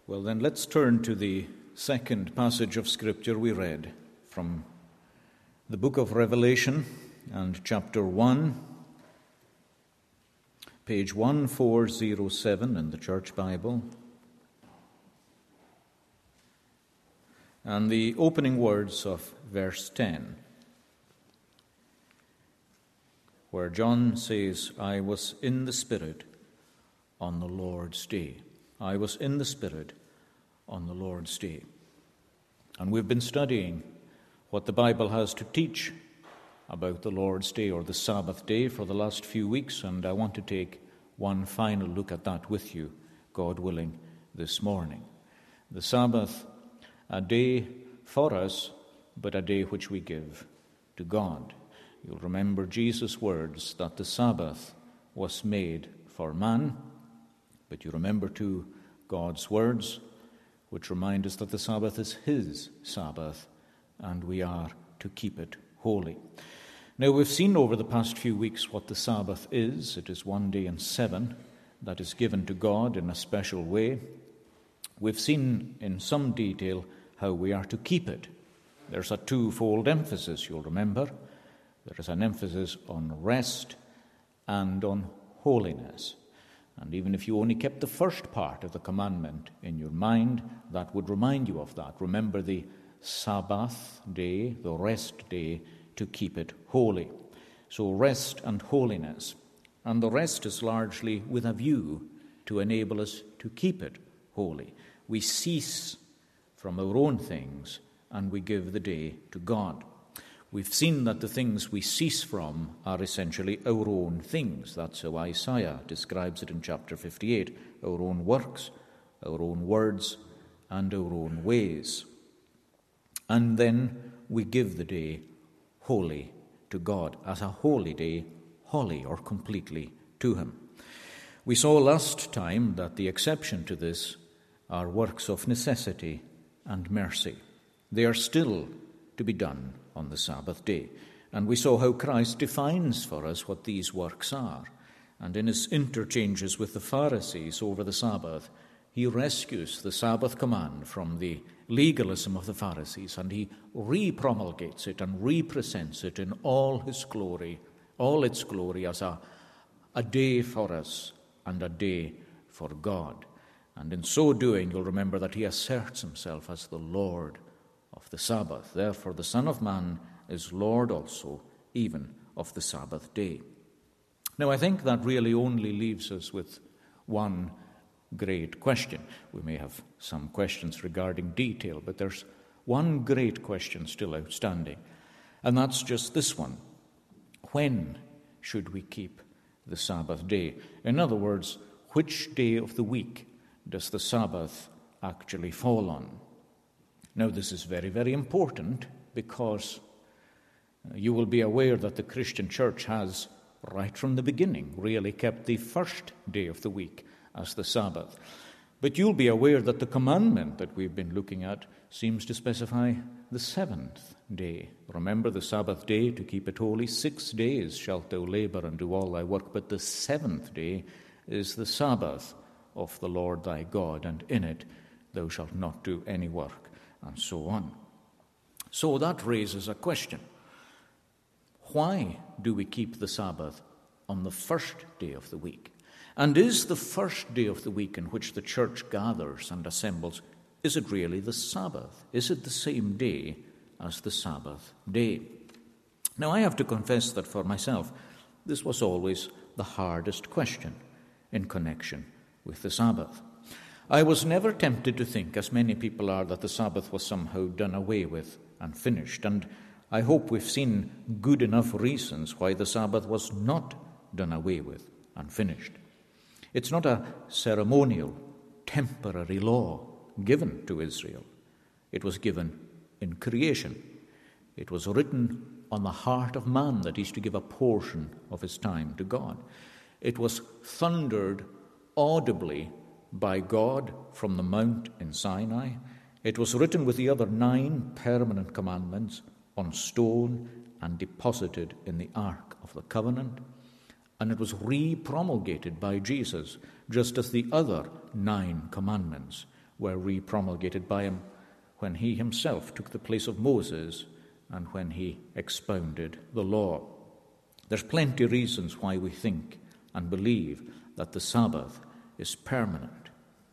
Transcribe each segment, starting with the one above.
Well, then let's turn to the second passage of Scripture we read from the book of Revelation and chapter 1, page 1407 in the Church Bible. And the opening words of verse 10, where John says, I was in the Spirit on the Lord's day. I was in the Spirit on the Lord's day. And we've been studying what the Bible has to teach about the Lord's day or the Sabbath day for the last few weeks, and I want to take one final look at that with you, God willing, this morning. The Sabbath, a day for us, but a day which we give to God. You'll remember Jesus' words that the Sabbath was made for man, but you remember too God's words, which remind us that the Sabbath is His Sabbath, and we are to keep it holy. Now, we've seen over the past few weeks what the Sabbath is. It is 1 day in 7 that is given to God in a special way. We've seen in some detail how we are to keep it. There's a twofold emphasis, you'll remember. There is an emphasis on rest and on holiness. And even if you only kept the first part of the commandment in your mind, that would remind you of that. Remember the Sabbath day, the rest day, to keep it holy. So rest and holiness. And the rest is largely with a view to enable us to keep it holy. We cease from our own things and we give the day to God. We've seen that the things we cease from are essentially our own things. That's how Isaiah describes it in chapter 58. Our own works, our own words, and our own ways. And then we give the day wholly to God, as a holy day, wholly or completely to Him. We saw last time that the exception to this are works of necessity and mercy. They are still to be done on the Sabbath day. And we saw how Christ defines for us what these works are. And in his interchanges with the Pharisees over the Sabbath, he rescues the Sabbath command from the legalism of the Pharisees, and he re-promulgates it and represents it in all its glory as a day for us and a day for God. And in so doing, you'll remember that he asserts himself as the Lord of the Sabbath. Therefore, the Son of Man is Lord also, even of the Sabbath day. Now, I think that really only leaves us with one great question. We may have some questions regarding detail, but there's one great question still outstanding, and that's just this one. When should we keep the Sabbath day? In other words, which day of the week does the Sabbath actually fall on? Now, this is very, very important because you will be aware that the Christian church has, right from the beginning, really kept the first day of the week as the Sabbath. But you'll be aware that the commandment that we've been looking at seems to specify the seventh day. Remember the Sabbath day, to keep it holy. 6 days shalt thou labor and do all thy work, but the seventh day is the Sabbath of the Lord thy God, and in it thou shalt not do any work, and so on. So that raises a question. Why do we keep the Sabbath on the first day of the week? And is the first day of the week in which the church gathers and assembles, is it really the Sabbath? Is it the same day as the Sabbath day? Now, I have to confess that for myself, this was always the hardest question in connection with the Sabbath. I was never tempted to think, as many people are, that the Sabbath was somehow done away with and finished. And I hope we've seen good enough reasons why the Sabbath was not done away with and finished. It's not a ceremonial, temporary law given to Israel. It was given in creation. It was written on the heart of man that he's to give a portion of his time to God. It was thundered audibly by God from the mount in Sinai. It was written with the other 9 permanent commandments on stone and deposited in the Ark of the Covenant. And it was re-promulgated by Jesus, just as the other 9 commandments were re-promulgated by him when he himself took the place of Moses and when he expounded the law. There's plenty of reasons why we think and believe that the Sabbath is permanent.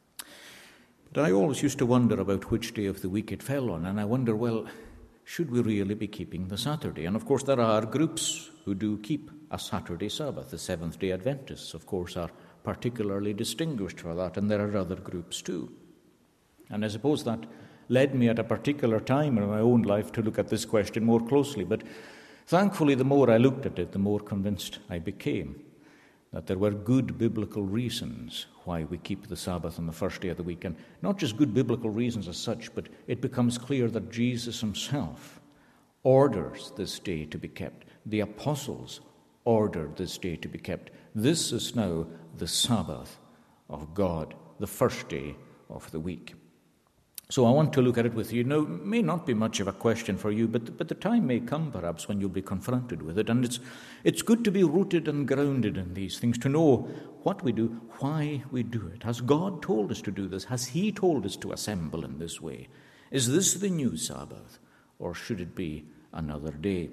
But I always used to wonder about which day of the week it fell on, and I wonder, well, should we really be keeping the Saturday? And of course there are groups who do keep a Saturday Sabbath. The Seventh-day Adventists, of course, are particularly distinguished for that, and there are other groups too. And I suppose that led me at a particular time in my own life to look at this question more closely. But thankfully, the more I looked at it, the more convinced I became that there were good biblical reasons why we keep the Sabbath on the first day of the week. And not just good biblical reasons as such, but it becomes clear that Jesus himself orders this day to be kept. The apostles ordered this day to be kept. This is now the Sabbath of God, the first day of the week. So I want to look at it with you. Now, it may not be much of a question for you, but the time may come perhaps when you'll be confronted with it. And it's good to be rooted and grounded in these things, to know what we do, why we do it. Has God told us to do this? Has he told us to assemble in this way? Is this the new Sabbath, or should it be another day?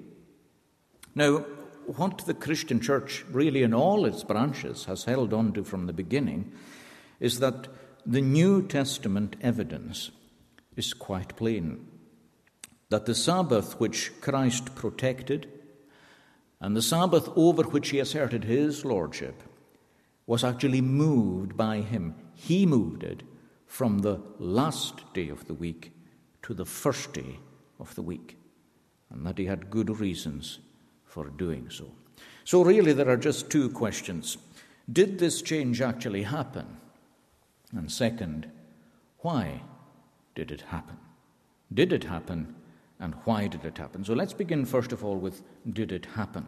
Now, what the Christian church, really in all its branches, has held on to from the beginning is that the New Testament evidence is quite plain. That the Sabbath which Christ protected and the Sabbath over which he asserted his lordship was actually moved by him. He moved it from the last day of the week to the first day of the week, and that he had good reasons for doing so. So really there are just two questions. Did this change actually happen? And second, why did it happen? Did it happen, and why did it happen? So let's begin first of all with, did it happen?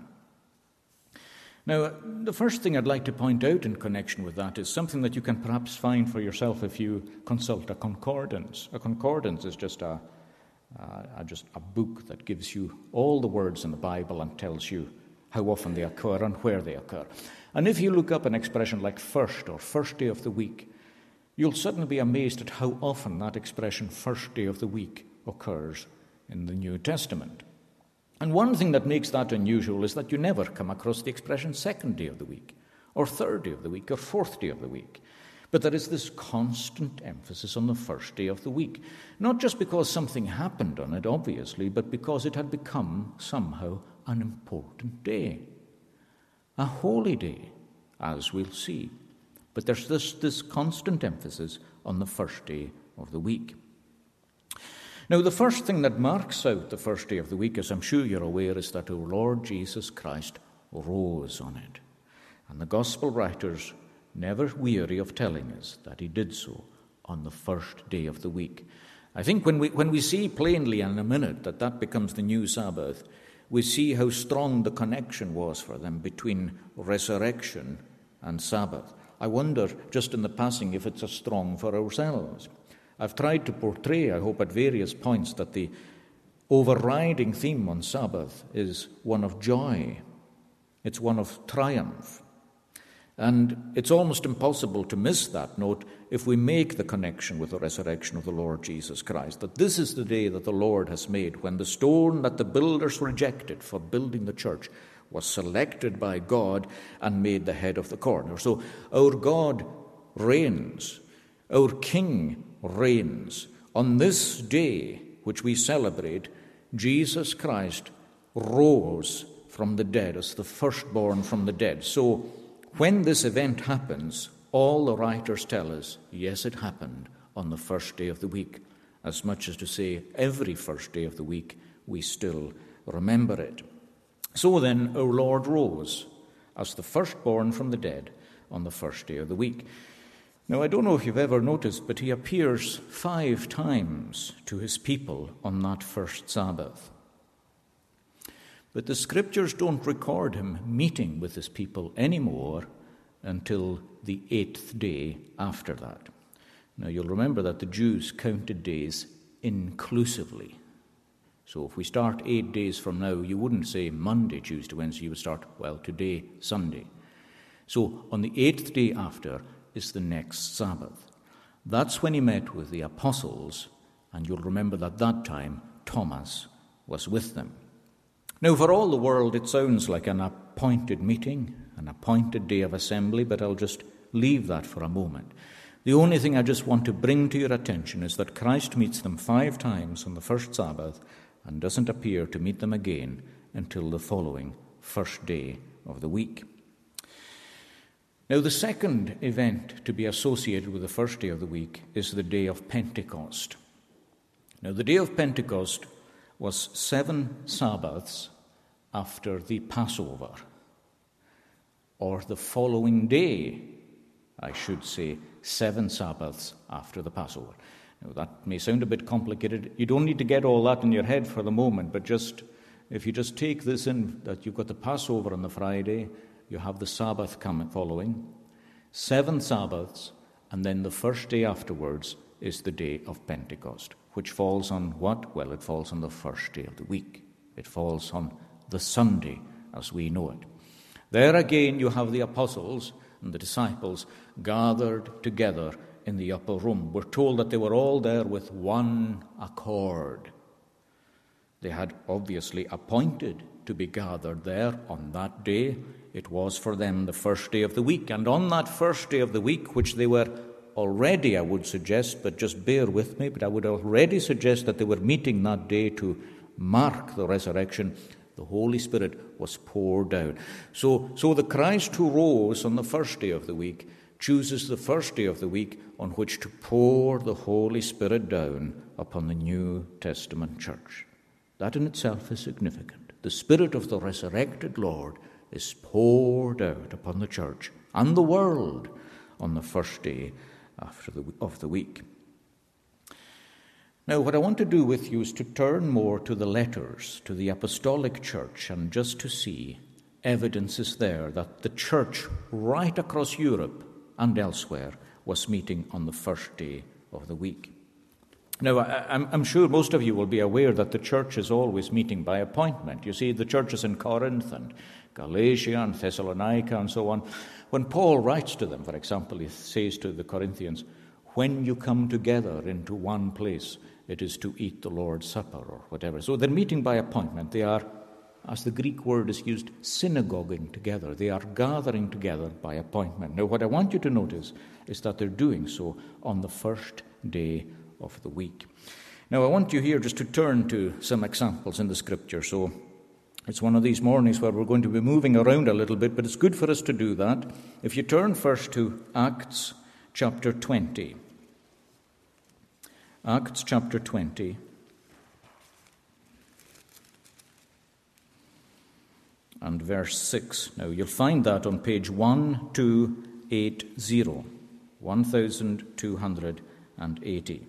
Now, the first thing I'd like to point out in connection with that is something that you can perhaps find for yourself if you consult a concordance. A concordance is just a book that gives you all the words in the Bible and tells you how often they occur and where they occur. And if you look up an expression like first or first day of the week, you'll suddenly be amazed at how often that expression, first day of the week, occurs in the New Testament. And one thing that makes that unusual is that you never come across the expression second day of the week, or third day of the week, or fourth day of the week. But there is this constant emphasis on the first day of the week, not just because something happened on it, obviously, but because it had become somehow an important day, a holy day, as we'll see. But there's this constant emphasis on the first day of the week. Now, the first thing that marks out the first day of the week, as I'm sure you're aware, is that our Lord Jesus Christ rose on it. And the gospel writers never weary of telling us that he did so on the first day of the week. I think when we see plainly in a minute that becomes the new Sabbath, we see how strong the connection was for them between resurrection and Sabbath. I wonder, just in the passing, if it's as strong for ourselves. I've tried to portray, I hope at various points, that the overriding theme on Sabbath is one of joy. It's one of triumph. And it's almost impossible to miss that note if we make the connection with the resurrection of the Lord Jesus Christ, that this is the day that the Lord has made, when the stone that the builders rejected for building the church was selected by God and made the head of the corner. So our God reigns, our King reigns. On this day which we celebrate, Jesus Christ rose from the dead as the firstborn from the dead. So when this event happens, all the writers tell us, yes, it happened on the first day of the week, as much as to say every first day of the week we still remember it. So then, our Lord rose as the firstborn from the dead on the first day of the week. Now, I don't know if you've ever noticed, but he appears 5 times to his people on that first Sabbath. But the scriptures don't record him meeting with his people anymore until the 8th day after that. Now, you'll remember that the Jews counted days inclusively. So if we start 8 days from now, you wouldn't say Monday, Tuesday, Wednesday. You would start, well, today, Sunday. So on the 8th day after is the next Sabbath. That's when he met with the apostles, and you'll remember that that time Thomas was with them. Now, for all the world, it sounds like an appointed meeting, an appointed day of assembly, but I'll just leave that for a moment. The only thing I just want to bring to your attention is that Christ meets them 5 times on the first Sabbath and doesn't appear to meet them again until the following first day of the week. Now, the second event to be associated with the first day of the week is the day of Pentecost. Now, the day of Pentecost was 7 Sabbaths after the Passover, or the following day, I should say, 7 Sabbaths after the Passover. Now, that may sound a bit complicated. You don't need to get all that in your head for the moment, but if you just take this in, that you've got the Passover on the Friday, you have the Sabbath following, 7 Sabbaths, and then the first day afterwards is the day of Pentecost, which falls on what? Well, it falls on the first day of the week. It falls on the Sunday, as we know it. There again you have the apostles and the disciples gathered together in the upper room. We're told that they were all there with one accord. They had obviously appointed to be gathered there on that day. It was for them the first day of the week. And on that first day of the week, which they were already, I would suggest, but just bear with me, but I would already suggest that they were meeting that day to mark the resurrection, the Holy Spirit was poured out. So the Christ who rose on the first day of the week chooses the first day of the week on which to pour the Holy Spirit down upon the New Testament church. That in itself is significant. The Spirit of the resurrected Lord is poured out upon the church and the world on the first day of the week. Now, what I want to do with you is to turn more to the letters, to the apostolic church, and just to see evidences there that the church right across Europe and elsewhere was meeting on the first day of the week. Now, I'm sure most of you will be aware that the church is always meeting by appointment. You see, the churches in Corinth and Galatia and Thessalonica and so on. When Paul writes to them, for example, he says to the Corinthians, when you come together into one place, it is to eat the Lord's Supper or whatever. So they're meeting by appointment. They are, as the Greek word is used, synagoguing together. They are gathering together by appointment. Now, what I want you to notice is that they're doing so on the first day of the week. Now, I want you here just to turn to some examples in the Scripture. So it's one of these mornings where we're going to be moving around a little bit, but it's good for us to do that. If you turn first to Acts chapter 20. Acts chapter 20. And verse 6. Now, you'll find that on page 1280. 1280.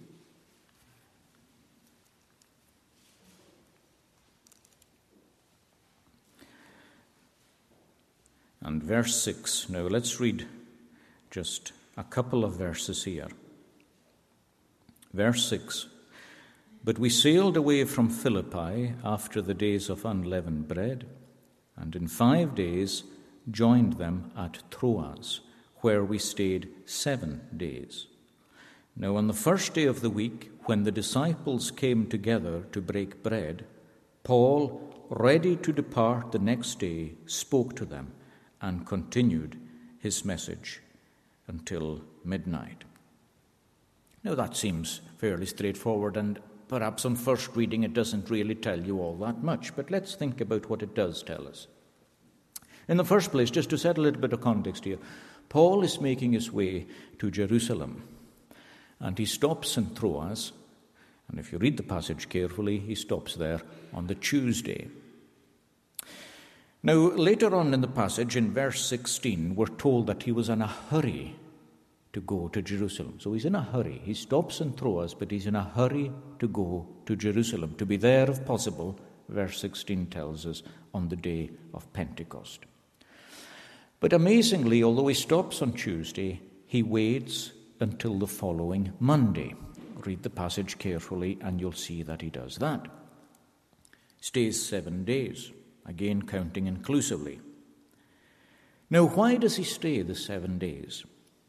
And verse 6. Now, let's read just a couple of verses here. Verse 6. But we sailed away from Philippi after the days of unleavened bread, and in 5 days joined them at Troas, where we stayed 7 days. Now on the first day of the week, when the disciples came together to break bread, Paul, ready to depart the next day, spoke to them and continued his message until midnight. Now that seems fairly straightforward, and perhaps on first reading it doesn't really tell you all that much, but let's think about what it does tell us. In the first place, just to set a little bit of context here, Paul is making his way to Jerusalem, and he stops in Troas, and if you read the passage carefully, he stops there on the Tuesday. Now, later on in the passage, in verse 16, we're told that he was in a hurry to go to Jerusalem. So he's in a hurry. He stops in Troas, but he's in a hurry to go to Jerusalem, to be there, if possible, verse 16 tells us, on the day of Pentecost. But amazingly, although he stops on Tuesday, he waits until the following Monday. Read the passage carefully and you'll see that he does that. Stays 7 days, again counting inclusively. Now, why does he stay the 7 days?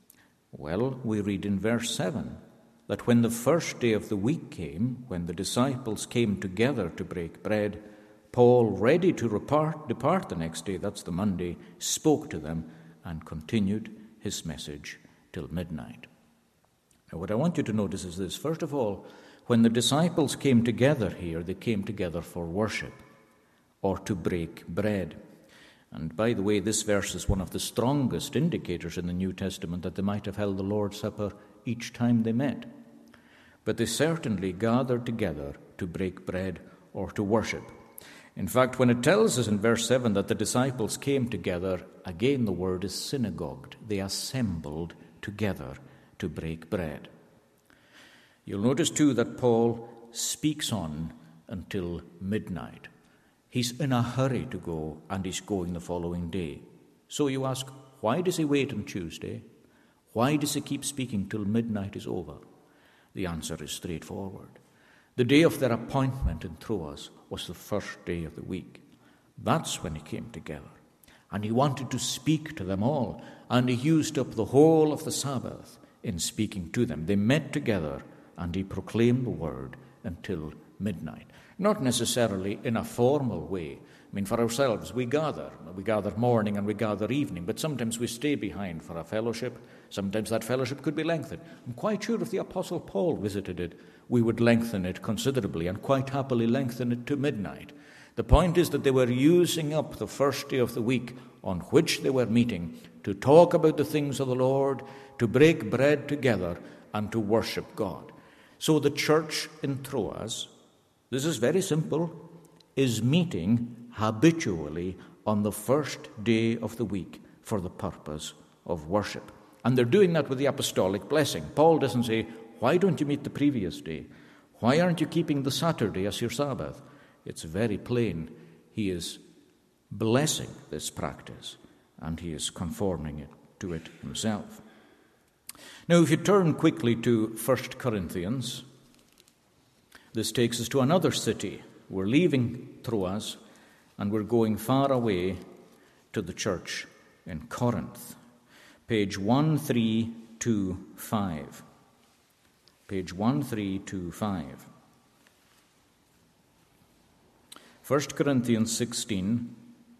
Well, we read in verse 7 that when the first day of the week came, when the disciples came together to break bread, Paul, ready to depart the next day, that's the Monday, spoke to them and continued his message till midnight. Now, what I want you to notice is this. First of all, when the disciples came together here, they came together for worship or to break bread. And by the way, this verse is one of the strongest indicators in the New Testament that they might have held the Lord's Supper each time they met. But they certainly gathered together to break bread or to worship. In fact, when it tells us in verse 7 that the disciples came together, again the word is synagogued. They assembled together to break bread. You'll notice too that Paul speaks on until midnight. He's in a hurry to go, and he's going the following day. So you ask, why does he wait on Tuesday? Why does he keep speaking till midnight is over? The answer is straightforward. The day of their appointment in Troas was the first day of the week. That's when he came together. And he wanted to speak to them all, and he used up the whole of the Sabbath in speaking to them. They met together, and he proclaimed the word until midnight. Not necessarily in a formal way. I mean, for ourselves, we gather morning and we gather evening, but sometimes we stay behind for a fellowship. Sometimes that fellowship could be lengthened. I'm quite sure if the Apostle Paul visited it, we would lengthen it considerably and quite happily lengthen it to midnight. The point is that they were using up the first day of the week on which they were meeting to talk about the things of the Lord, to break bread together, and to worship God. So the church in Troas, this is very simple, is meeting habitually on the first day of the week for the purpose of worship. And they're doing that with the apostolic blessing. Paul doesn't say, why don't you meet the previous day? Why aren't you keeping the Saturday as your Sabbath? It's very plain. He is blessing this practice, and he is conforming it to it himself. Now, if you turn quickly to 1 Corinthians, this takes us to another city. We're leaving Troas, and we're going far away to the church in Corinth. Page 1325. Page 1325. 1 Corinthians 16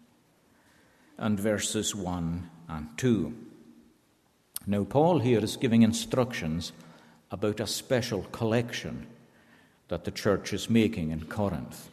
and verses 1 and 2. Now, Paul here is giving instructions about a special collection that the church is making in Corinth.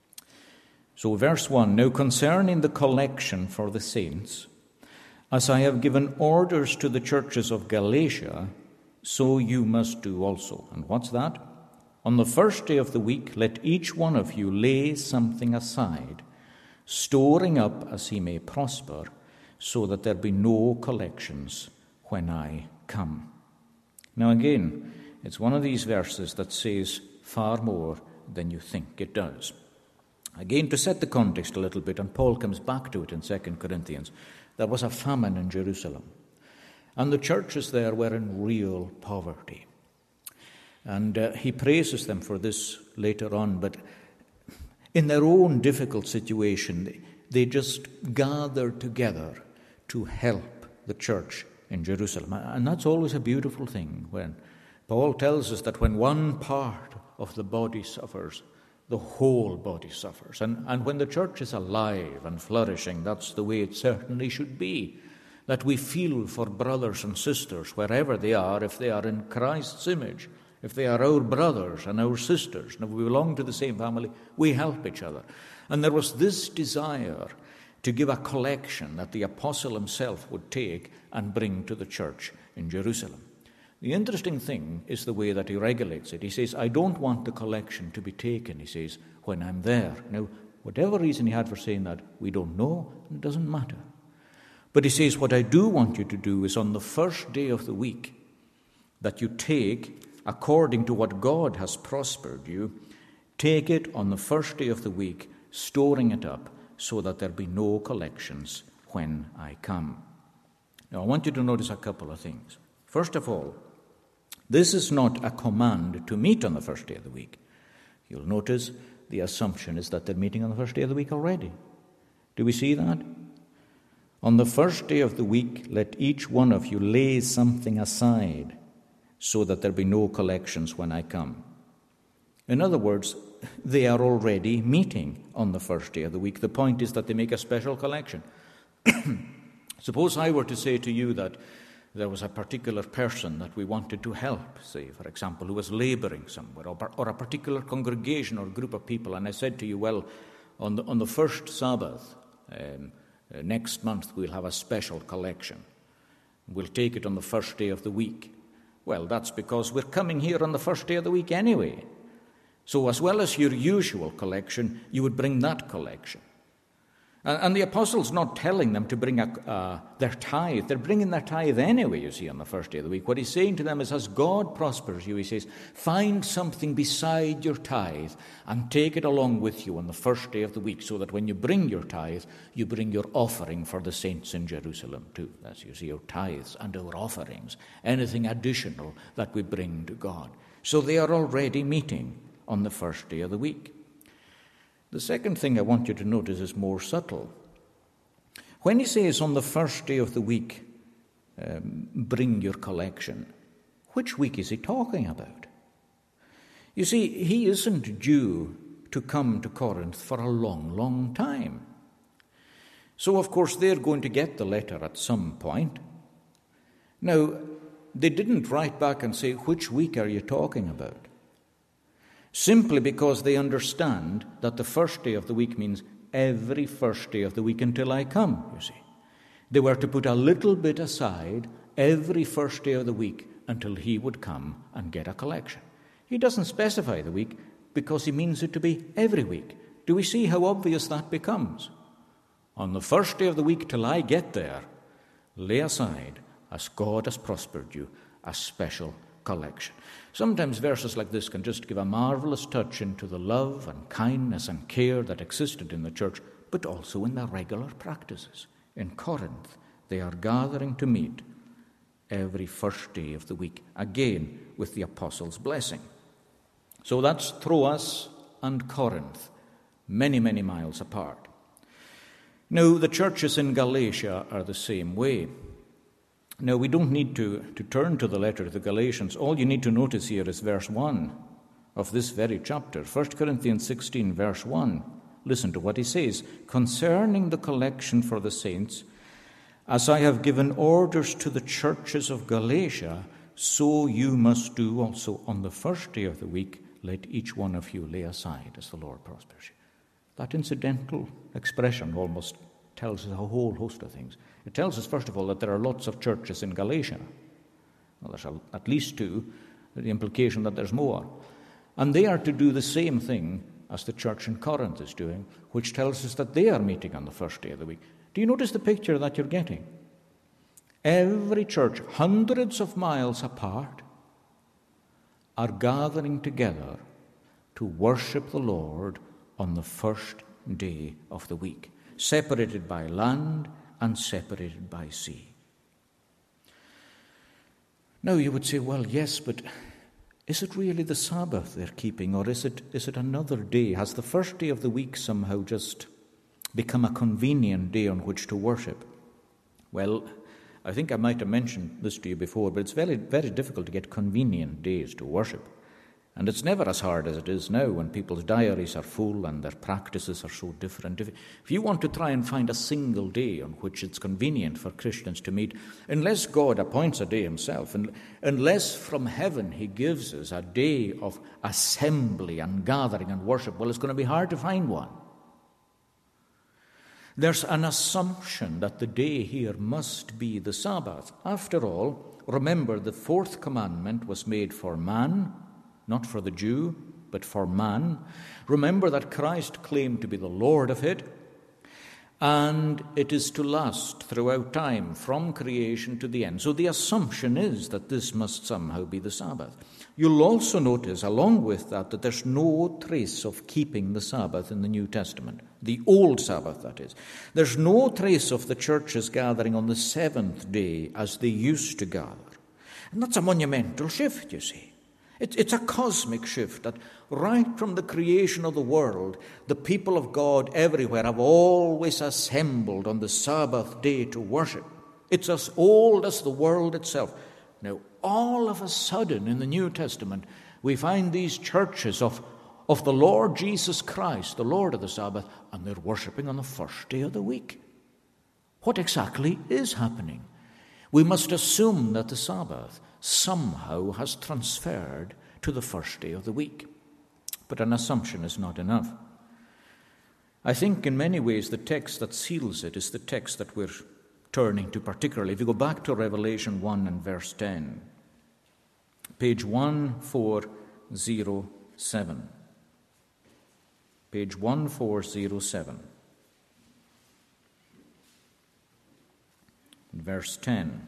So, verse 1, now concerning the collection for the saints, as I have given orders to the churches of Galatia, so you must do also. And what's that? On the first day of the week, let each one of you lay something aside, storing up as he may prosper, so that there be no collections when I come. Now again, it's one of these verses that says far more than you think it does. Again, to set the context a little bit, and Paul comes back to it in 2 Corinthians, there was a famine in Jerusalem. And the churches there were in real poverty. And he praises them for this later on, but in their own difficult situation, they just gathered together to help the church in Jerusalem. And that's always a beautiful thing when Paul tells us that when one part of the body suffers, the whole body suffers. And when the church is alive and flourishing, that's the way it certainly should be. That we feel for brothers and sisters wherever they are, if they are in Christ's image, if they are our brothers and our sisters, and if we belong to the same family, we help each other. And there was this desire to give a collection that the apostle himself would take and bring to the church in Jerusalem. The interesting thing is the way that he regulates it. He says, I don't want the collection to be taken, he says, when I'm there. Now, whatever reason he had for saying that, we don't know, and it doesn't matter. But he says, what I do want you to do is on the first day of the week, that you take, according to what God has prospered you, take it on the first day of the week, storing it up, so that there be no collections when I come. Now, I want you to notice a couple of things. First of all, this is not a command to meet on the first day of the week. You'll notice the assumption is that they're meeting on the first day of the week already. Do we see that? On the first day of the week, let each one of you lay something aside, so that there be no collections when I come. In other words, they are already meeting on the first day of the week. The point is that they make a special collection. Suppose I were to say to you that there was a particular person that we wanted to help, say, for example, who was laboring somewhere, or a particular congregation or group of people, and I said to you, well, on the first Sabbath, next month we'll have a special collection. We'll take it on the first day of the week. Well, that's because we're coming here on the first day of the week anyway. So as well as your usual collection, you would bring that collection. And the apostle's not telling them to bring their tithe. They're bringing their tithe anyway, you see, on the first day of the week. What he's saying to them is, as God prospers you, he says, find something beside your tithe and take it along with you on the first day of the week, so that when you bring your tithe, you bring your offering for the saints in Jerusalem too. That's, you see, our tithes and our offerings, anything additional that we bring to God. So they are already meeting on the first day of the week. The second thing I want you to notice is more subtle. When he says on the first day of the week, bring your collection, which week is he talking about? You see, he isn't due to come to Corinth for a long, long time. So, of course, they're going to get the letter at some point. Now, they didn't write back and say, which week are you talking about? Simply because they understand that the first day of the week means every first day of the week until I come, you see. They were to put a little bit aside every first day of the week until he would come and get a collection. He doesn't specify the week because he means it to be every week. Do we see how obvious that becomes? On the first day of the week till I get there, lay aside, as God has prospered you, a special collection. Sometimes verses like this can just give a marvelous touch into the love and kindness and care that existed in the church, but also in their regular practices. In Corinth, they are gathering to meet every first day of the week, again with the apostles' blessing. So that's Troas and Corinth, many, many miles apart. Now, the churches in Galatia are the same way. Now, we don't need to turn to the letter to the Galatians. All you need to notice here is verse 1 of this very chapter, 1 Corinthians 16, verse 1. Listen to what he says. Concerning the collection for the saints, as I have given orders to the churches of Galatia, so you must do also on the first day of the week. Let each one of you lay aside as the Lord prospers you. That incidental expression almost tells us a whole host of things. It tells us, first of all, that there are lots of churches in Galatia. Well, there's at least two, the implication that there's more. And they are to do the same thing as the church in Corinth is doing, which tells us that they are meeting on the first day of the week. Do you notice the picture that you're getting? Every church, hundreds of miles apart, are gathering together to worship the Lord on the first day of the week, separated by land and separated by sea. Now you would say, well, yes, but is it really the Sabbath they're keeping, or is it another day? Has the first day of the week somehow just become a convenient day on which to worship? Well, I think I might have mentioned this to you before, but it's very, very difficult to get convenient days to worship. And it's never as hard as it is now when people's diaries are full and their practices are so different. If you want to try and find a single day on which it's convenient for Christians to meet, unless God appoints a day himself, and unless from heaven he gives us a day of assembly and gathering and worship, well, it's going to be hard to find one. There's an assumption that the day here must be the Sabbath. After all, remember the fourth commandment was made for man, not for the Jew, but for man. Remember that Christ claimed to be the Lord of it, and it is to last throughout time, from creation to the end. So the assumption is that this must somehow be the Sabbath. You'll also notice, along with that there's no trace of keeping the Sabbath in the New Testament, the old Sabbath, that is. There's no trace of the churches gathering on the seventh day as they used to gather. And that's a monumental shift, you see. It's a cosmic shift that right from the creation of the world, the people of God everywhere have always assembled on the Sabbath day to worship. It's as old as the world itself. Now, all of a sudden in the New Testament, we find these churches of the Lord Jesus Christ, the Lord of the Sabbath, and they're worshiping on the first day of the week. What exactly is happening? We must assume that the Sabbath somehow has transferred to the first day of the week. But an assumption is not enough. I think in many ways the text that seals it is the text that we're turning to particularly. If you go back to Revelation 1 and verse 10, page 1407. Page 1407. Verse 10,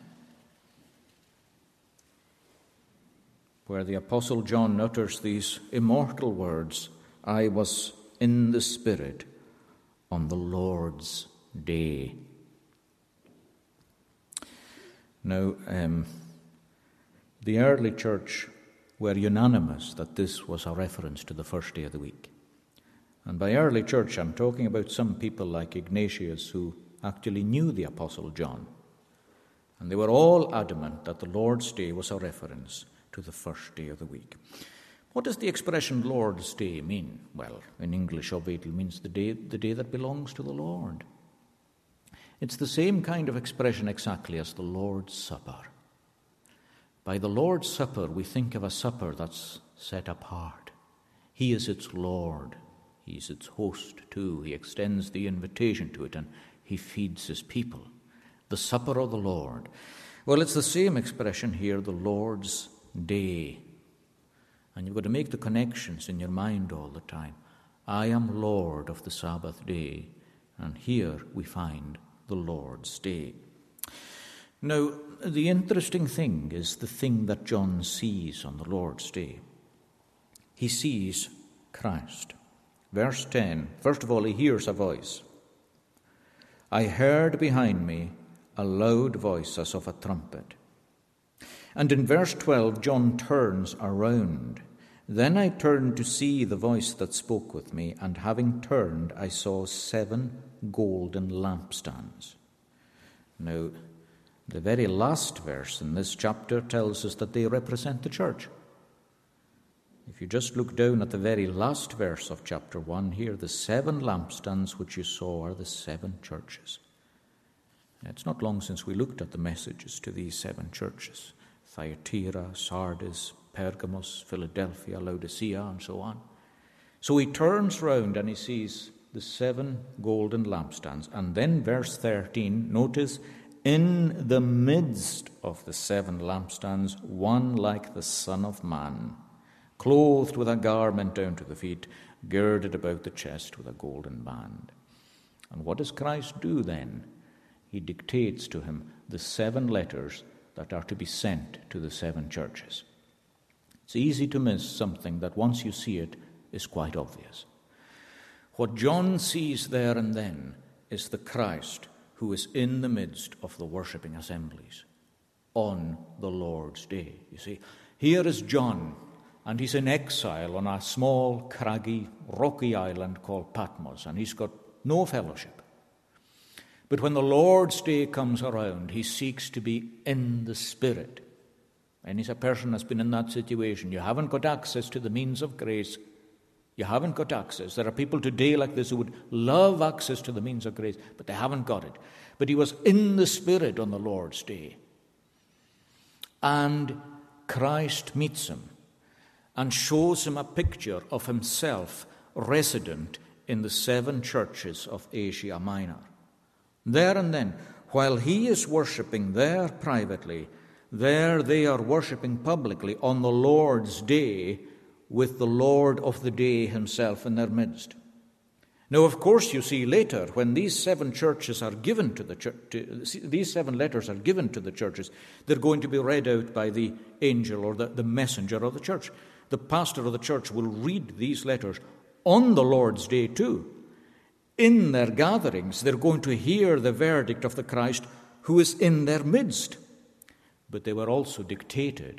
where the Apostle John utters these immortal words, I was in the Spirit on the Lord's day. Now, the early church were unanimous that this was a reference to the first day of the week. And by early church, I'm talking about some people like Ignatius who actually knew the Apostle John. And they were all adamant that the Lord's Day was a reference to the first day of the week. What does the expression Lord's Day mean? Well, in English, obviously, it means the day that belongs to the Lord. It's the same kind of expression exactly as the Lord's Supper. By the Lord's Supper, we think of a supper that's set apart. He is its Lord. He is its host too. He extends the invitation to it and he feeds his people. The supper of the Lord. Well, it's the same expression here, the Lord's Day. And you've got to make the connections in your mind all the time. I am Lord of the Sabbath day. And here we find the Lord's Day. Now, the interesting thing is the thing that John sees on the Lord's Day. He sees Christ. Verse 10, first of all, he hears a voice. I heard behind me a loud voice as of a trumpet. And in verse 12, John turns around. Then I turned to see the voice that spoke with me, and having turned, I saw 7 golden lampstands. Now, the very last verse in this chapter tells us that they represent the church. If you just look down at the very last verse of chapter 1 here, the 7 lampstands which you saw are the 7 churches. It's not long since we looked at the messages to these 7 churches: Thyatira, Sardis, Pergamos, Philadelphia, Laodicea, and so on. So he turns round and he sees the 7 golden lampstands. And then verse 13, notice, in the midst of the 7 lampstands, one like the Son of Man, clothed with a garment down to the feet, girded about the chest with a golden band. And what does Christ do then? He dictates to him the 7 letters that are to be sent to the 7 churches. It's easy to miss something that once you see it is quite obvious. What John sees there and then is the Christ who is in the midst of the worshipping assemblies on the Lord's Day. You see, here is John, and he's in exile on a small, craggy, rocky island called Patmos, and he's got no fellowship. But when the Lord's Day comes around, he seeks to be in the Spirit. And he's a person that's been in that situation. You haven't got access to the means of grace. You haven't got access. There are people today like this who would love access to the means of grace, but they haven't got it. But he was in the Spirit on the Lord's Day. And Christ meets him and shows him a picture of himself resident in the 7 churches of Asia Minor. There and then, while he is worshipping there privately, there they are worshipping publicly on the Lord's Day with the Lord of the day himself in their midst. Now, of course, you see later, when these 7 churches are given to the church, these 7 letters are given to the churches, they're going to be read out by the angel or the messenger of the church. The pastor of the church will read these letters on the Lord's Day too. In their gatherings, they're going to hear the verdict of the Christ who is in their midst. But they were also dictated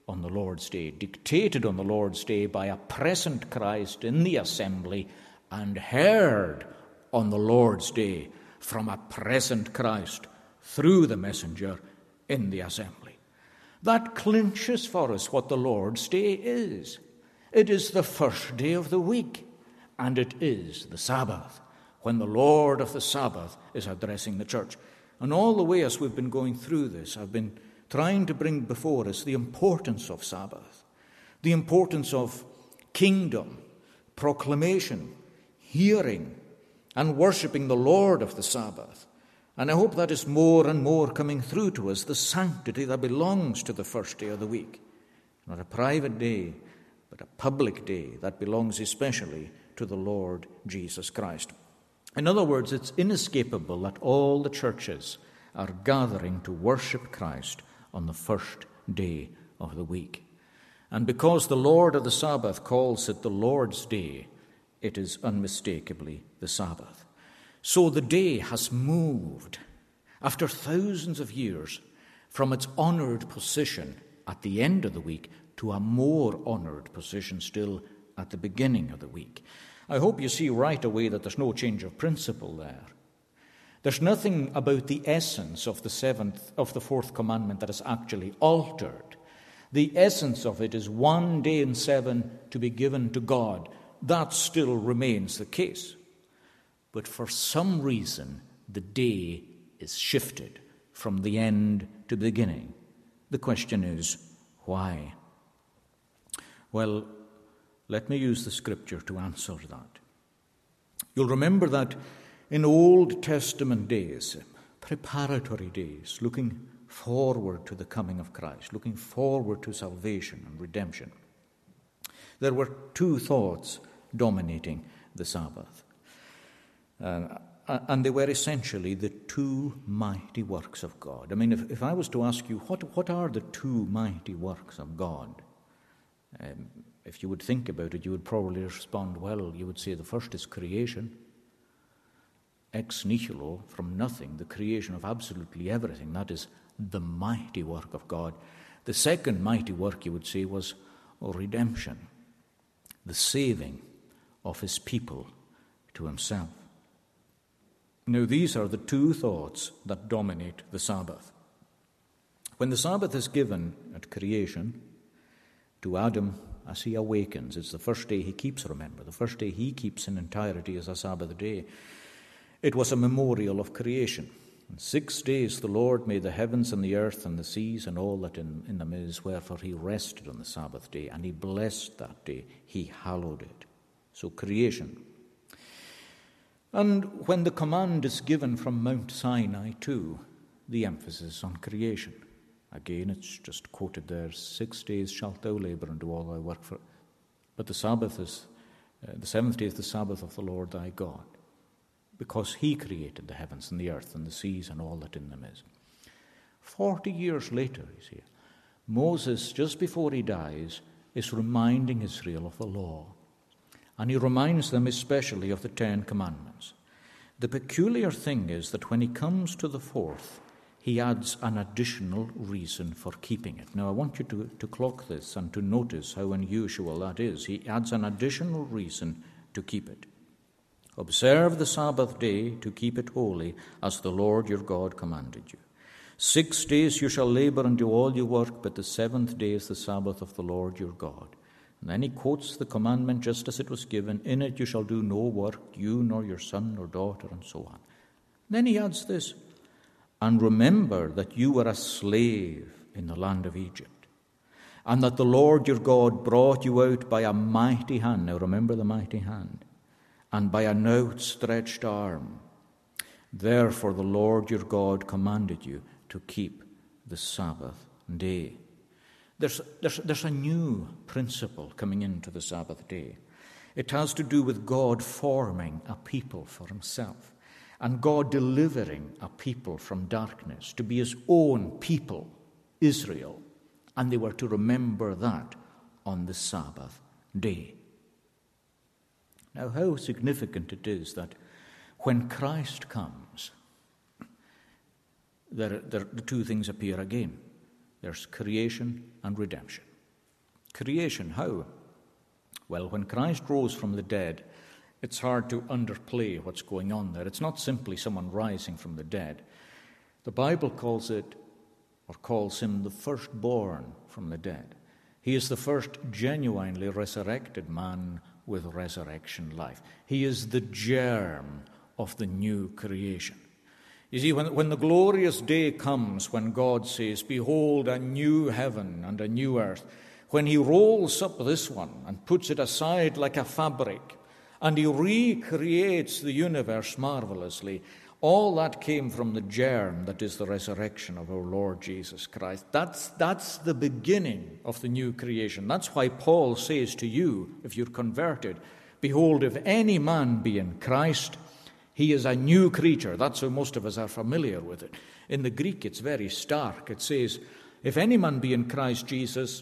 on the Lord's Day, dictated on the Lord's Day by a present Christ in the assembly, and heard on the Lord's Day from a present Christ through the messenger in the assembly. That clinches for us what the Lord's Day is. It is the first day of the week, and it is the Sabbath, when the Lord of the Sabbath is addressing the church. And all the way as we've been going through this, I've been trying to bring before us the importance of Sabbath, the importance of kingdom, proclamation, hearing, and worshipping the Lord of the Sabbath. And I hope that is more and more coming through to us, the sanctity that belongs to the first day of the week. Not a private day, but a public day that belongs especially to the Lord Jesus Christ. In other words, it's inescapable that all the churches are gathering to worship Christ on the first day of the week. And because the Lord of the Sabbath calls it the Lord's Day, it is unmistakably the Sabbath. So the day has moved, after thousands of years, from its honoured position at the end of the week to a more honoured position still at the beginning of the week. I hope you see right away that there's no change of principle there. There's nothing about the essence of the fourth commandment that is actually altered. The essence of it is 1 day in 7 to be given to God. That still remains the case. But for some reason, the day is shifted from the end to the beginning. The question is, why? Well, let me use the scripture to answer that. You'll remember that in Old Testament days, preparatory days, looking forward to the coming of Christ, looking forward to salvation and redemption, there were two thoughts dominating the Sabbath. And they were essentially the two mighty works of God. I mean, if I was to ask you, what are the two mighty works of God? If you would think about it, you would probably respond, well, you would say the first is creation. Ex nihilo, from nothing, the creation of absolutely everything. That is the mighty work of God. The second mighty work, you would say, was redemption, the saving of his people to himself. Now, these are the two thoughts that dominate the Sabbath. When the Sabbath is given at creation to Adam as he awakens, it's the first day he keeps, remember. The first day he keeps in entirety is a Sabbath day. It was a memorial of creation. In 6 days the Lord made the heavens and the earth and the seas and all that in them is, wherefore he rested on the Sabbath day, and he blessed that day. He hallowed it. So creation. And when the command is given from Mount Sinai too, the emphasis on creation. Again, it's just quoted there, 6 days shalt thou labour and do all thy work for. But the Sabbath is, the seventh day is the Sabbath of the Lord thy God, because he created the heavens and the earth and the seas and all that in them is. 40 years later, you see, Moses, just before he dies, is reminding Israel of the law. And he reminds them especially of the 10 Commandments. The peculiar thing is that when he comes to the fourth, he adds an additional reason for keeping it. Now, I want you to clock this and to notice how unusual that is. He adds an additional reason to keep it. Observe the Sabbath day to keep it holy, as the Lord your God commanded you. 6 days you shall labor and do all your work, but the seventh day is the Sabbath of the Lord your God. And then he quotes the commandment just as it was given. In it you shall do no work, you nor your son nor daughter, and so on. Then he adds this, and remember that you were a slave in the land of Egypt, and that the Lord your God brought you out by a mighty hand. Now remember the mighty hand. And by an outstretched arm. Therefore the Lord your God commanded you to keep the Sabbath day. There's a new principle coming into the Sabbath day. It has to do with God forming a people for himself, and God delivering a people from darkness to be his own people, Israel. And they were to remember that on the Sabbath day. Now, how significant it is that when Christ comes, the two things appear again. There's creation and redemption. Creation, how? Well, when Christ rose from the dead, it's hard to underplay what's going on there. It's not simply someone rising from the dead. The Bible calls him the firstborn from the dead. He is the first genuinely resurrected man with resurrection life. He is the germ of the new creation. You see, when the glorious day comes, when God says, "Behold, a new heaven and a new earth," when he rolls up this one and puts it aside like a fabric, and he recreates the universe marvelously, all that came from the germ that is the resurrection of our Lord Jesus Christ. That's the beginning of the new creation. That's why Paul says to you, if you're converted, "Behold, if any man be in Christ, he is a new creature." That's how most of us are familiar with it. In the Greek, it's very stark. It says, "If any man be in Christ Jesus,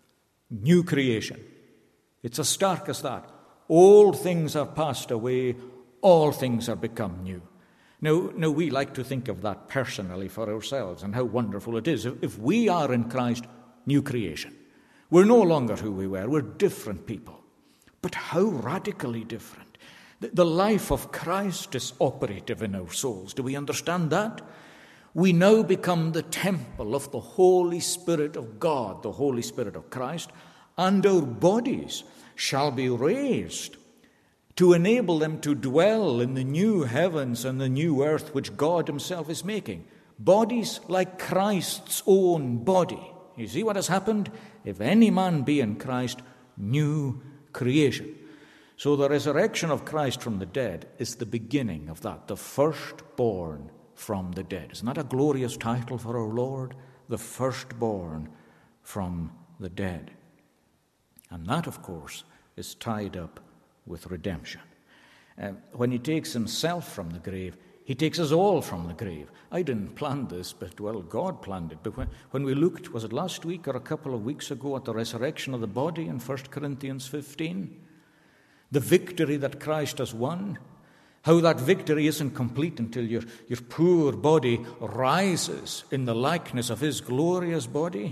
new creation." It's as stark as that. Old things are passed away, all things are become new. Now, we like to think of that personally for ourselves and how wonderful it is. If we are in Christ, new creation. We're no longer who we were. We're different people. But how radically different. The life of Christ is operative in our souls. Do we understand that? We now become the temple of the Holy Spirit of God, the Holy Spirit of Christ, and our bodies shall be raised to enable them to dwell in the new heavens and the new earth which God himself is making. Bodies like Christ's own body. You see what has happened? If any man be in Christ, new creation. So the resurrection of Christ from the dead is the beginning of that, the firstborn from the dead. Isn't that a glorious title for our Lord? The firstborn from the dead. And that, of course, is tied up with redemption. When he takes himself from the grave, he takes us all from the grave. I didn't plan this, but, well, God planned it. But when we looked, was it last week or a couple of weeks ago, at the resurrection of the body in 1 Corinthians 15, the victory that Christ has won, how that victory isn't complete until your poor body rises in the likeness of his glorious body.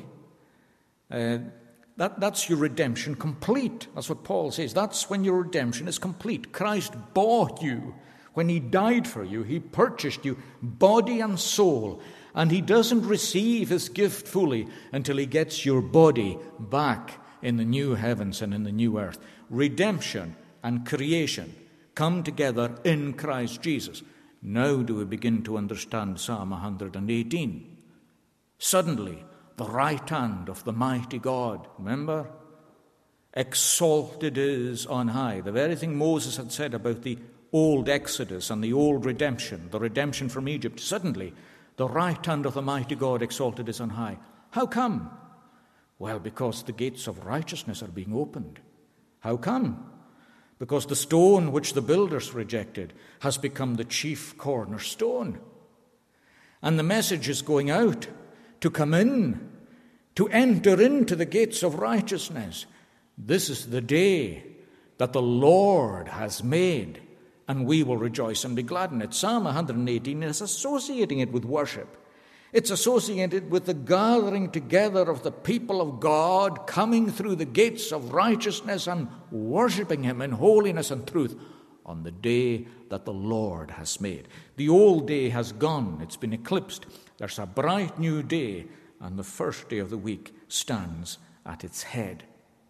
That's your redemption complete. That's what Paul says. That's when your redemption is complete. Christ bought you. When he died for you, he purchased you, body and soul. And he doesn't receive his gift fully until he gets your body back in the new heavens and in the new earth. Redemption and creation come together in Christ Jesus. Now do we begin to understand Psalm 118. Suddenly, the right hand of the mighty God, remember? Exalted is on high. The very thing Moses had said about the old Exodus and the old redemption, the redemption from Egypt. Suddenly, the right hand of the mighty God exalted is on high. How come? Well, because the gates of righteousness are being opened. How come? Because the stone which the builders rejected has become the chief cornerstone. And the message is going out to come in, to enter into the gates of righteousness. This is the day that the Lord has made, and we will rejoice and be glad in it. Psalm 118 is associating it with worship. It's associated with the gathering together of the people of God, coming through the gates of righteousness and worshipping him in holiness and truth on the day that the Lord has made. The old day has gone. It's been eclipsed. There's a bright new day, and the first day of the week stands at its head.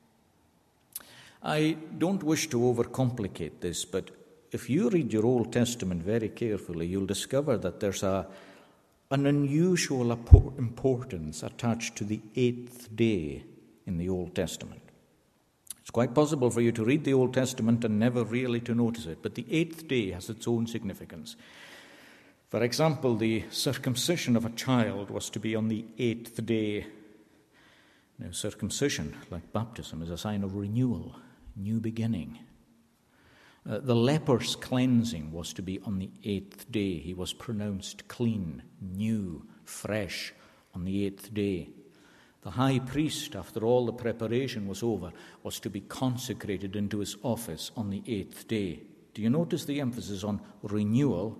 I don't wish to overcomplicate this, but if you read your Old Testament very carefully, you'll discover that there's an unusual importance attached to the 8th day in the Old Testament. It's quite possible for you to read the Old Testament and never really to notice it, but the 8th day has its own significance. For example, the circumcision of a child was to be on the 8th day. Now, circumcision, like baptism, is a sign of renewal, new beginning. The leper's cleansing was to be on the 8th day. He was pronounced clean, new, fresh on the 8th day. The high priest, after all the preparation was over, was to be consecrated into his office on the 8th day. Do you notice the emphasis on renewal,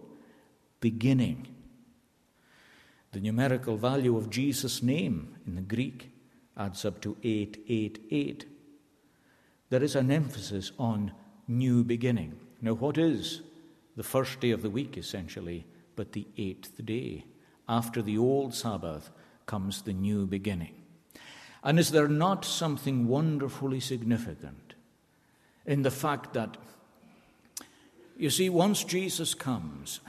beginning? The numerical value of Jesus' name in the Greek adds up to 888. There is an emphasis on new beginning. Now, what is the first day of the week, essentially, but the 8th day? After the old Sabbath comes the new beginning. And is there not something wonderfully significant in the fact that, you see, once Jesus comes,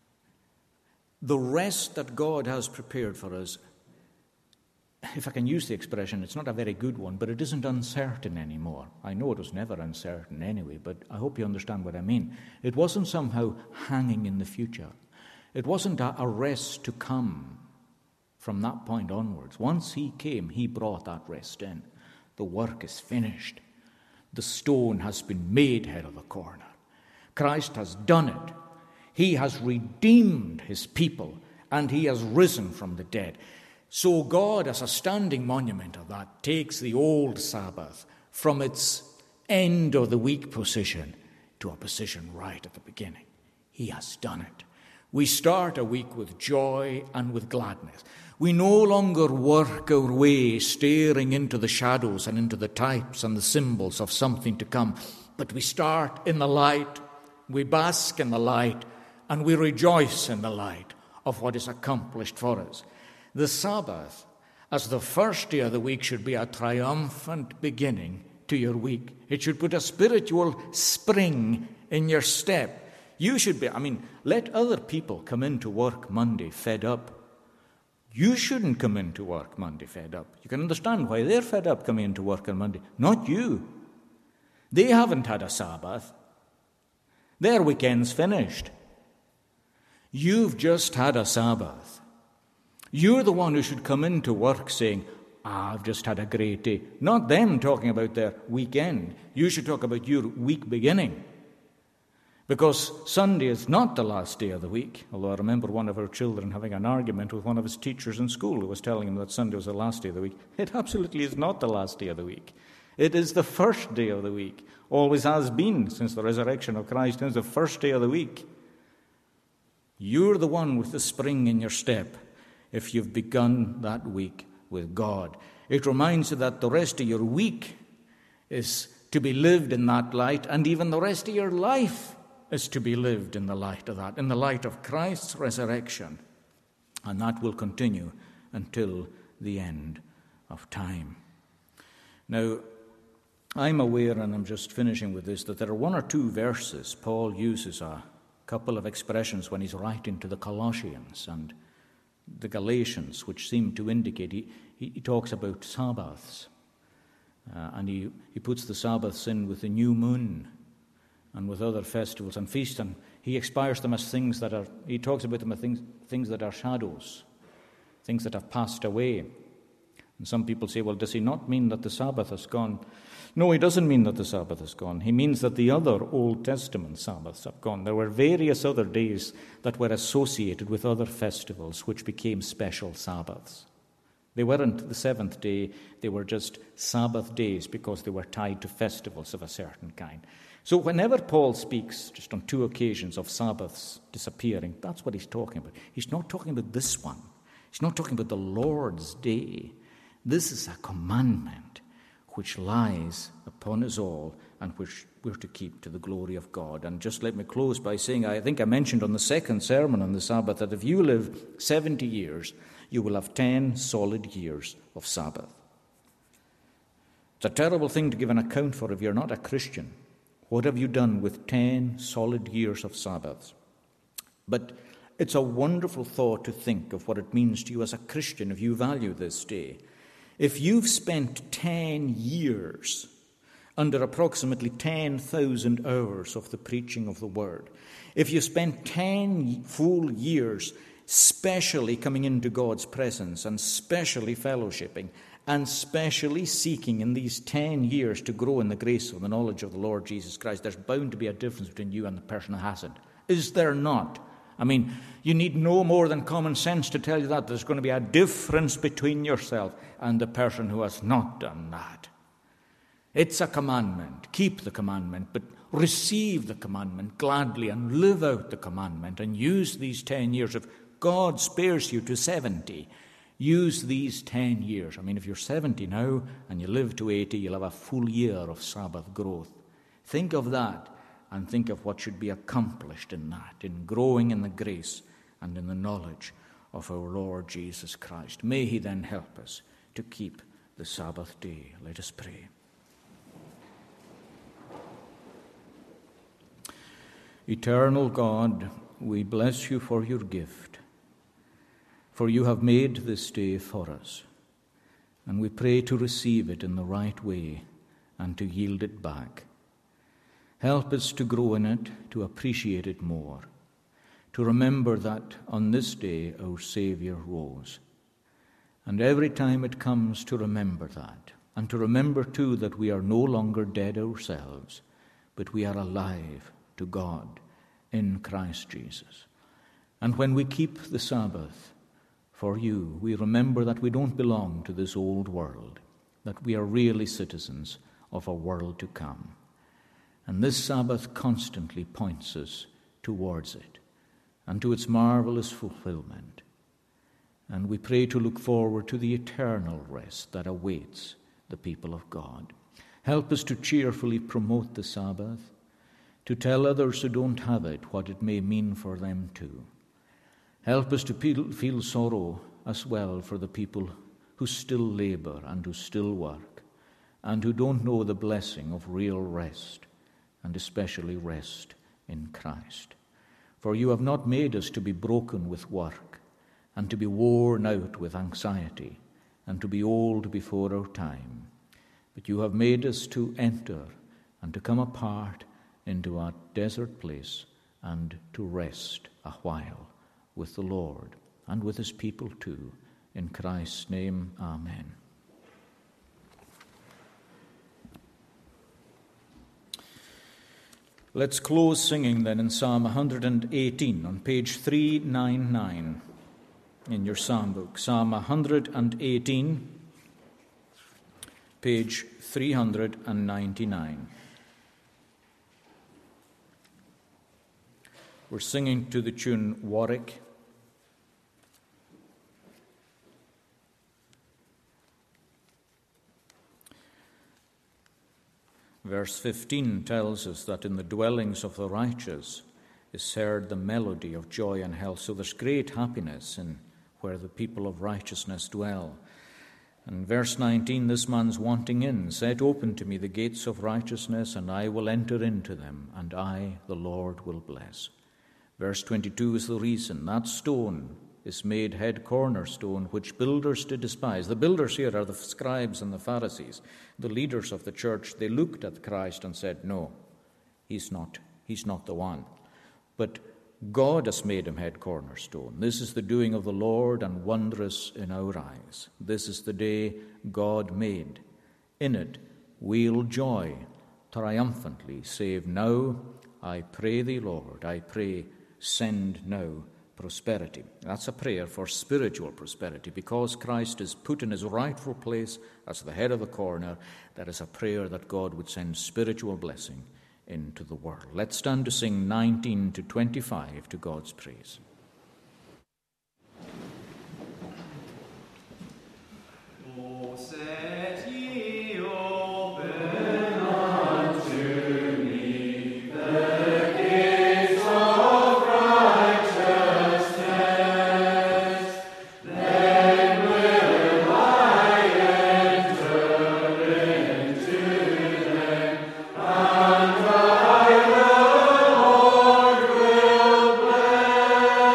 the rest that God has prepared for us, if I can use the expression, it's not a very good one, but it isn't uncertain anymore. I know it was never uncertain anyway, but I hope you understand what I mean. It wasn't somehow hanging in the future. It wasn't a rest to come from that point onwards. Once he came, he brought that rest in. The work is finished. The stone has been made head of the corner. Christ has done it. He has redeemed his people, and he has risen from the dead. So God, as a standing monument of that, takes the old Sabbath from its end of the week position to a position right at the beginning. He has done it. We start a week with joy and with gladness. We no longer work our way staring into the shadows and into the types and the symbols of something to come, but we start in the light, we bask in the light, and we rejoice in the light of what is accomplished for us. The Sabbath, as the first day of the week, should be a triumphant beginning to your week. It should put a spiritual spring in your step. You should be, let other people come into work Monday fed up. You shouldn't come into work Monday fed up. You can understand why they're fed up coming into work on Monday. Not you. They haven't had a Sabbath. Their weekend's finished. You've just had a Sabbath. You're the one who should come into work saying, I've just had a great day. Not them talking about their weekend. You should talk about your week beginning. Because Sunday is not the last day of the week. Although I remember one of our children having an argument with one of his teachers in school who was telling him that Sunday was the last day of the week. It absolutely is not the last day of the week. It is the first day of the week. Always has been since the resurrection of Christ. It's the first day of the week. You're the one with the spring in your step if you've begun that week with God. It reminds you that the rest of your week is to be lived in that light, and even the rest of your life is to be lived in the light of that, in the light of Christ's resurrection. And that will continue until the end of time. Now, I'm aware, and I'm just finishing with this, that there are one or two verses Paul uses a couple of expressions when he's writing to the Colossians and the Galatians, which seem to indicate he talks about Sabbaths. And he puts the Sabbaths in with the new moon and with other festivals and feasts, and he expires them as things that are, he talks about them as things that are shadows, things that have passed away. And some people say, well, does he not mean that the Sabbath has gone? No, he doesn't mean that the Sabbath has gone. He means that the other Old Testament Sabbaths have gone. There were various other days that were associated with other festivals which became special Sabbaths. They weren't the seventh day, they were just Sabbath days because they were tied to festivals of a certain kind. So whenever Paul speaks, just on two occasions, of Sabbaths disappearing, that's what he's talking about. He's not talking about this one. He's not talking about the Lord's Day. This is a commandment which lies upon us all and which we're to keep to the glory of God. And just let me close by saying, I think I mentioned on the second sermon on the Sabbath that if you live 70 years, you will have 10 solid years of Sabbath. It's a terrible thing to give an account for if you're not a Christian. What have you done with 10 solid years of Sabbaths? But it's a wonderful thought to think of what it means to you as a Christian if you value this day. If you've spent 10 years under approximately 10,000 hours of the preaching of the Word, if you spent 10 full years specially coming into God's presence and specially fellowshipping and specially seeking in these 10 years to grow in the grace of the knowledge of the Lord Jesus Christ, there's bound to be a difference between you and the person who hasn't. Is there not? I mean, you need no more than common sense to tell you that. There's going to be a difference between yourself and the person who has not done that. It's a commandment. Keep the commandment, but receive the commandment gladly and live out the commandment and use these 10 years. If God spares you to 70, Use these 10 years. I mean, if you're 70 now and you live to 80, you'll have a full year of Sabbath growth. Think of that and think of what should be accomplished in that, in growing in the grace and in the knowledge of our Lord Jesus Christ. May he then help us to keep the Sabbath day. Let us pray. Eternal God, we bless you for your gift, for you have made this day for us, and we pray to receive it in the right way and to yield it back. Help us to grow in it, to appreciate it more, to remember that on this day our Saviour rose. And every time it comes, to remember that, and to remember too that we are no longer dead ourselves, but we are alive to God in Christ Jesus. And when we keep the Sabbath for you, we remember that we don't belong to this old world, that we are really citizens of a world to come. And this Sabbath constantly points us towards it and to its marvelous fulfillment. And we pray to look forward to the eternal rest that awaits the people of God. Help us to cheerfully promote the Sabbath, to tell others who don't have it what it may mean for them too. Help us to feel sorrow as well for the people who still labor and who still work and who don't know the blessing of real rest, and especially rest in Christ. For you have not made us to be broken with work and to be worn out with anxiety and to be old before our time, but you have made us to enter and to come apart into our desert place and to rest a while with the Lord and with his people too. In Christ's name, amen. Let's close singing then in Psalm 118 on page 399 in your psalm book. Psalm 118, page 399. We're singing to the tune Warwick. Verse 15 tells us that in the dwellings of the righteous is heard the melody of joy and health. So there's great happiness in where the people of righteousness dwell. And verse 19, this man's wanting in. Set open to me the gates of righteousness, and I will enter into them, and I, the Lord, will bless. Verse 22 is the reason. That stone is made head cornerstone, which builders did despise. The builders here are the scribes and the Pharisees, the leaders of the church. They looked at Christ and said, no, he's not the one. But God has made him head cornerstone. This is the doing of the Lord, and wondrous in our eyes. This is the day God made. In it we'll joy triumphantly, save now, I pray thee, Lord, I pray, send now prosperity. That's a prayer for spiritual prosperity. Because Christ is put in his rightful place as the head of the corner, that is a prayer that God would send spiritual blessing into the world. Let's stand to sing 19 to 25 to God's praise. Oh, set ye open unto me the gates of righteousness, then will I enter into them, and I, the Lord, will bless.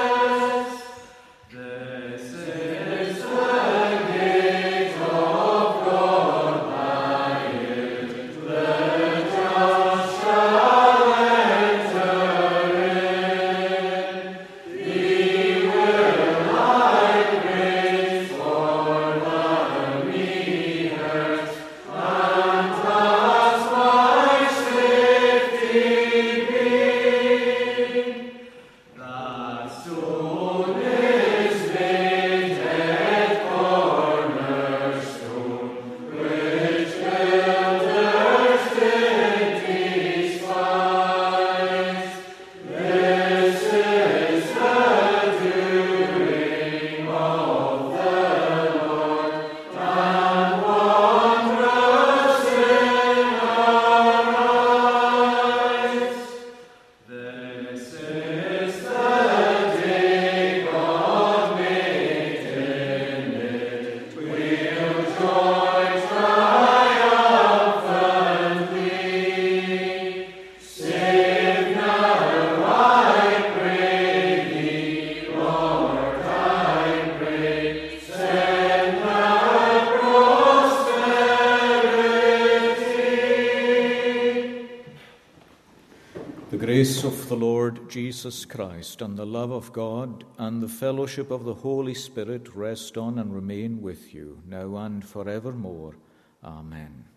grace of the Lord Jesus Christ, and the love of God, and the fellowship of the Holy Spirit rest on and remain with you, now and forevermore. Amen.